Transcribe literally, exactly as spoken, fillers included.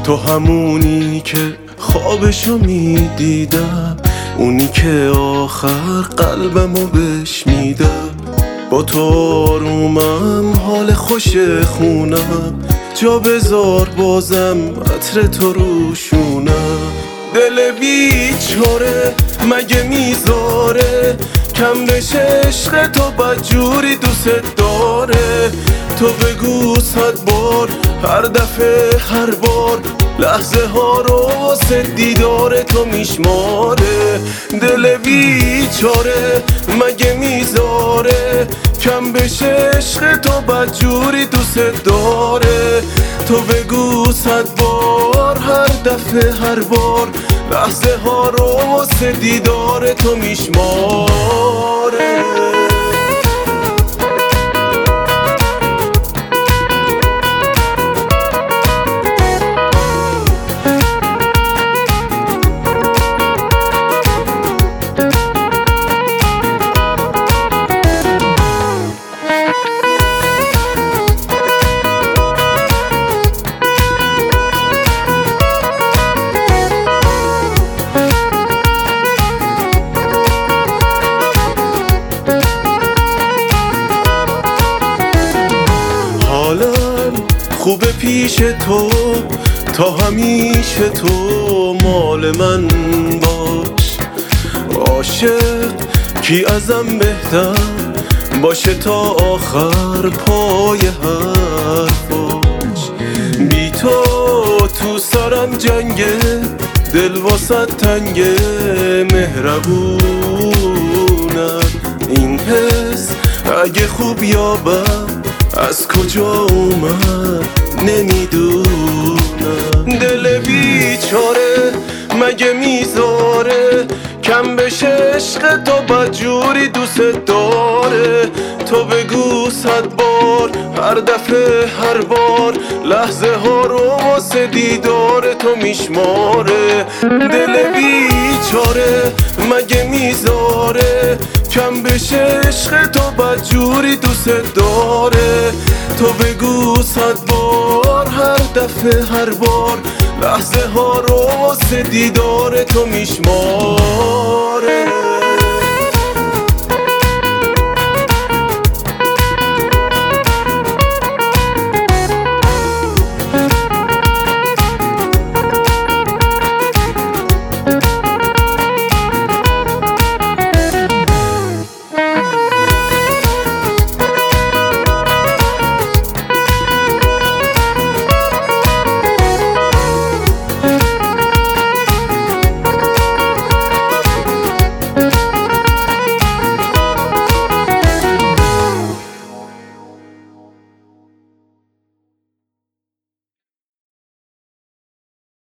تو همونی که خوابشو میدیدم، اونی که آخر قلبمو بهش میدم. با تو آرومم، حال خوش خونم، جا بذار بازم عطر تو روشونم. دل بیچاره مگه میذاره کم بشه عشق تو، بدجوری دوست داره. تو بگو صد بار، هر دفعه هر بار، لحظه ها رو واسه دیدار تو میشماره. دل بیچاره مگه میذاره کم بشه عشق تو، بدجوری دوست داره. تو بگو صد بار، هر دفعه هر بار، لحظه ها رو واسه دیدار تو میشماره. خوبه پیش تو، تا همیشه تو مال من باش. عاشق کی ازم بهتر باشه تا آخر پای حرفاش. بی تو تو سرم جنگه، دل واسه تنگه، مهربونم. این حس اگه خوب یا بد از کجا اومد نمیدونم. دل بیچاره مگه میذاره کم بشه عشق تو، بدجوری دوست داره. تو بگو صد بار، هر دفعه هر بار، لحظه ها رو واسه دیدار تو میشماره. دل بیچاره مگه میذاره کم بشه عشق تو، بدجوری دوست داره. تو بگو صد بار، هر دفعه هر بار، لحظه ها رو واسه دیدار تو میشماره.